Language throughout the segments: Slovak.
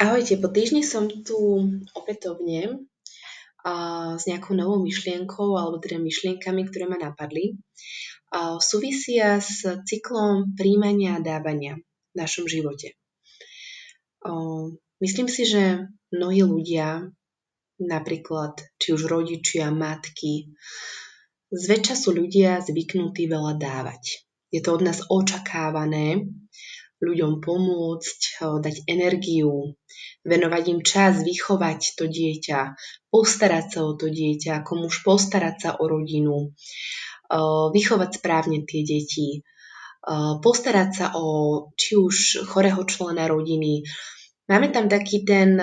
Ahojte, po týždni som tu opätovne s nejakou novou myšlienkou, alebo teda myšlienkami, ktoré ma napadli. Súvisia s cyklom príjmania a dávania v našom živote. Myslím si, že mnohí ľudia, napríklad či už rodičia, matky, zväčša sú ľudia zvyknutí veľa dávať. Je to od nás očakávané, ľuďom pomôcť, dať energiu, venovať im čas, vychovať to dieťa, postarať sa o to dieťa, ako muž postarať sa o rodinu, vychovať správne tie deti, postarať sa o či už chorého člena rodiny. Máme tam taký ten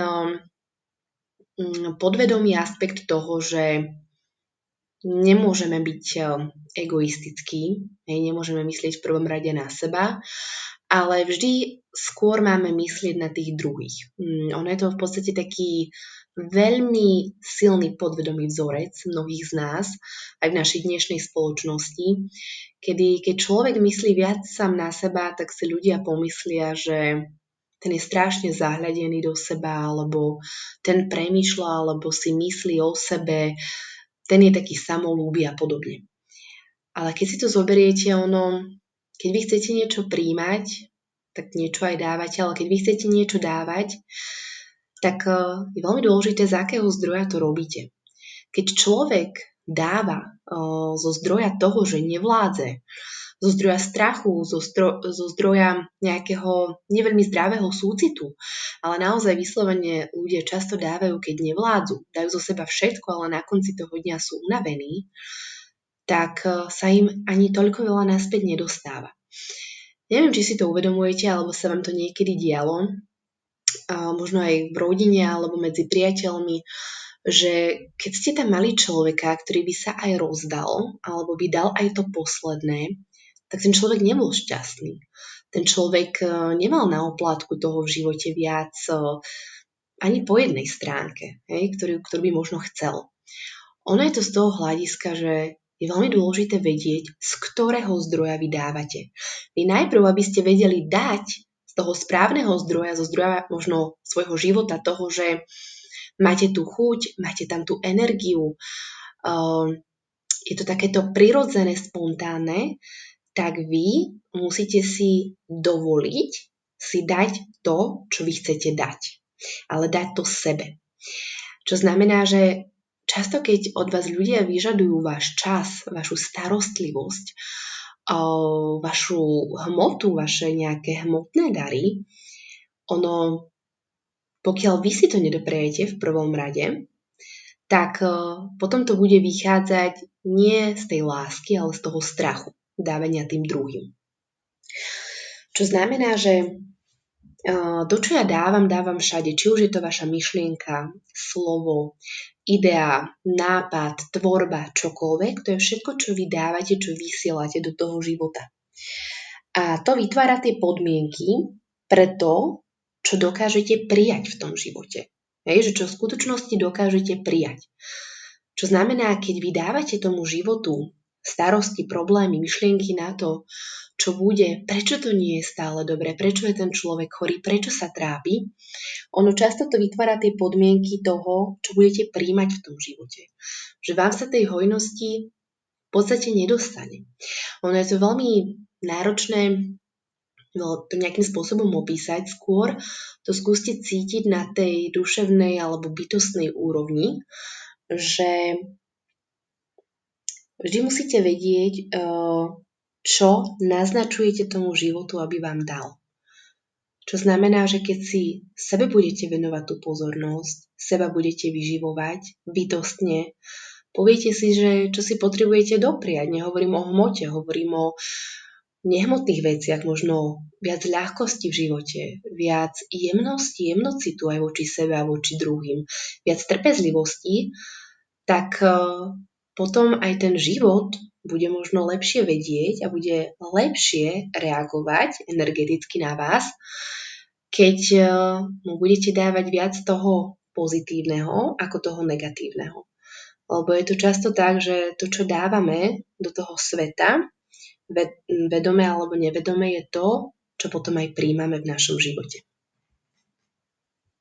podvedomý aspekt toho, že nemôžeme byť egoistickí, nemôžeme myslieť v prvom rade na seba, ale vždy skôr máme myslieť na tých druhých. Ono je to v podstate taký veľmi silný podvedomý vzorec mnohých z nás, aj v našej dnešnej spoločnosti, keď človek myslí viac sám na seba, tak si ľudia pomyslia, že ten je strašne zahľadený do seba, alebo ten premýšľa, alebo si myslí o sebe, ten je taký samolúby a podobne. Ale keď si to zoberiete, keď vy chcete niečo príjmať, tak niečo aj dávate, ale keď vy chcete niečo dávať, tak je veľmi dôležité, z akého zdroja to robíte. Keď človek dáva zo zdroja toho, že nevládze, zo zdroja strachu, zo zdroja nejakého neveľmi zdravého súcitu, ale naozaj vyslovene ľudia často dávajú, keď nevládzu, dajú zo seba všetko, ale na konci toho dňa sú unavení, tak sa im ani toľko veľa naspäť nedostáva. Neviem, či si to uvedomujete, alebo sa vám to niekedy dialo, možno aj v rodine alebo medzi priateľmi, že keď ste tam mali človeka, ktorý by sa aj rozdal, alebo by dal aj to posledné, tak ten človek nebol šťastný. Ten človek nemal na oplátku toho v živote viac ani po jednej stránke, ktorú by možno chcel. Ono je to z toho hľadiska, že je veľmi dôležité vedieť, z ktorého zdroja vy dávate. Vy najprv, aby ste vedeli dať z toho správneho zdroja, zo zdroja možno svojho života, toho, že máte tú chuť, máte tam tú energiu, je to takéto prirodzené, spontánne, tak vy musíte si dovoliť si dať to, čo vy chcete dať. Ale dať to sebe. Čo znamená, že často, keď od vás ľudia vyžadujú váš čas, vašu starostlivosť, vašu hmotu, vaše nejaké hmotné dary, pokiaľ vy si to nedoprejete v prvom rade, tak potom to bude vychádzať nie z tej lásky, ale z toho strachu dávania tým druhým. Čo znamená, že to, čo ja dávam všade, či už je to vaša myšlienka, slovo, idea, nápad, tvorba, čokoľvek, to je všetko, čo vy dávate, čo vysielate do toho života. A to vytvára tie podmienky pre to, čo dokážete prijať v tom živote. Že čo v skutočnosti dokážete prijať. Čo znamená, keď vy dávate tomu životu starosti, problémy, myšlienky na to, čo bude, prečo to nie je stále dobre, prečo je ten človek chorý, prečo sa trápi, ono často to vytvára tie podmienky toho, čo budete príjmať v tom živote. Že vám sa tej hojnosti v podstate nedostane. Ono je to veľmi náročné to nejakým spôsobom opísať, skôr to skúste cítiť na tej duševnej alebo bytostnej úrovni, že vždy musíte vedieť, čo naznačujete tomu životu, aby vám dal. Čo znamená, že keď si sebe budete venovať tú pozornosť, seba budete vyživovať bytostne, poviete si, že čo si potrebujete dopriať. Nehovorím o hmote, hovorím o nehmotných veciach, možno viac ľahkosti v živote, viac jemnosti, jemnocitu aj voči sebe a voči druhým, viac trpezlivosti, tak potom aj ten život bude možno lepšie vedieť a bude lepšie reagovať energeticky na vás, keď mu budete dávať viac toho pozitívneho ako toho negatívneho. Lebo je to často tak, že to, čo dávame do toho sveta, vedome alebo nevedome, je to, čo potom aj príjmame v našom živote.